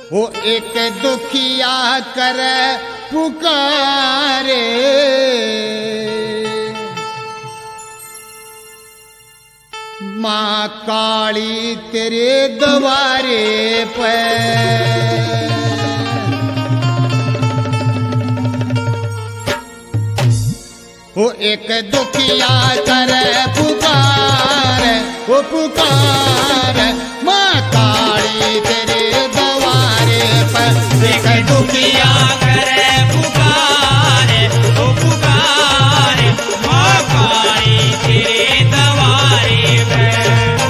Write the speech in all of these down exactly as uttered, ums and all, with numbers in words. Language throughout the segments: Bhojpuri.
वो एक दुखिया कर पुकारे, माँ काली तेरे द्वारे पर। वो एक दुखिया कर पुकार, वो पुकार माँ काली तेरे द्वारे पर। एक दुखिया करे पुकार, वो पुकार माँ काली तेरे द्वारे पे।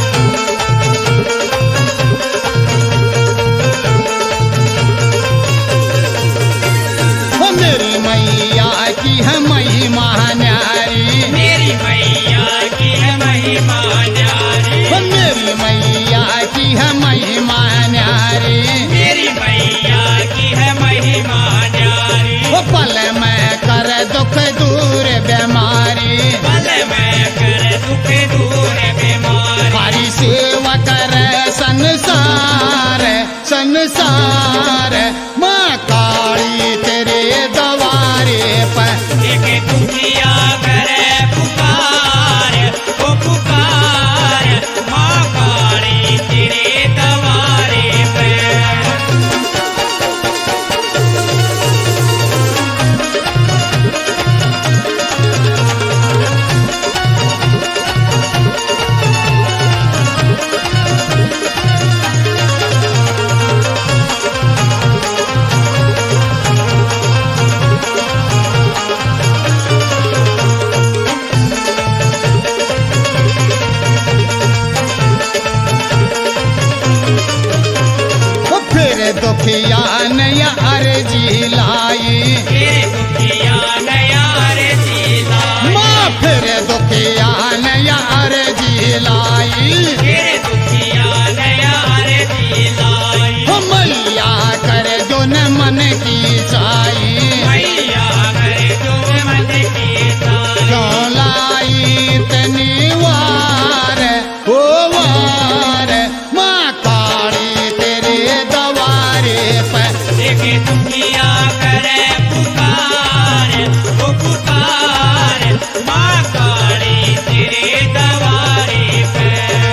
वो मेरी मैया की है महिमा न्यारी, मेरी मैया की है महिमा न्यारी, वो मेरी मैया की है महिमा न्यारी, मेरी मैया की है महिमा न्यारी। वो पल में कर दुख दूर बीमारी, पल में कर दुख दूर बीमारी। हरी सेवा कर संसार संसार माँ काली तेरे द्वारे पर। एक दुखिया करे पुकार, वो पुकार माँ काली तेरे द्वारे पे। दुखिया नया अर्जी लाई, तेरे दुखिया नया अर्जी लाई, माँ फिर दुखिया नया अर्जी लाई, तेरे दुखिया नया अर्जी लाई। हो मैया कर जो न मन की चाई, मैया करे जो मन की चाही। क्यों लाई तनी वार हो वार माँ काली तेरे द्वारे पर। एक दुखिया करे पुकार, वो पुकार माँ काली तेरे द्वारे पे।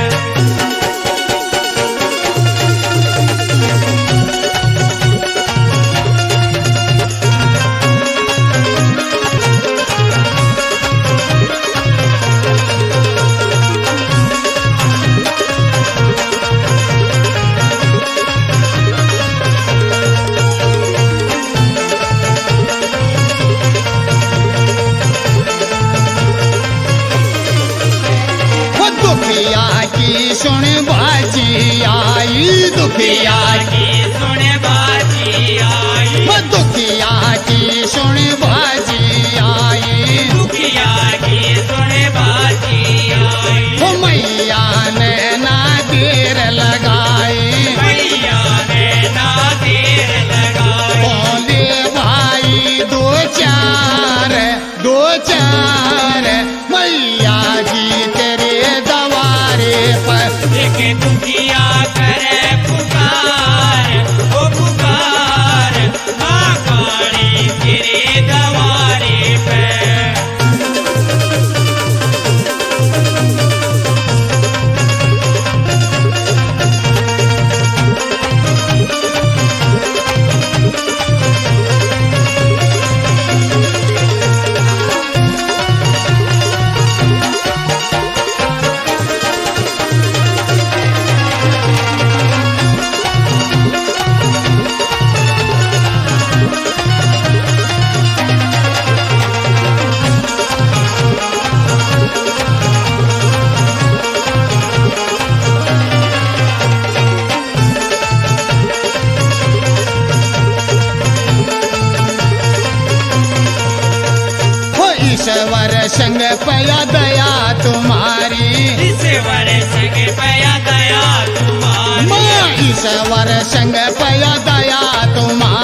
दुखिया की सुन बाजी आई, दुखिया की सुन बाजी आई, वो दुखिया की सुन बाजी आई, दुखिया की सुन बाजी आई। वो मैया ने ना देर लगाई, मैया ने ना देर लगाई। बोले भाई दो चार दो चार मैया जी तेरे द्वारे पर। एक दुखिया करे पुकार, वो पुकार माँ काली तेरे द्वारे पे। ईश्वर संग पया दया तुम्हारी, ईश्वर संग पया दया तुम्हारी, माँ ईश्वर संग पया दया तुम्हारी।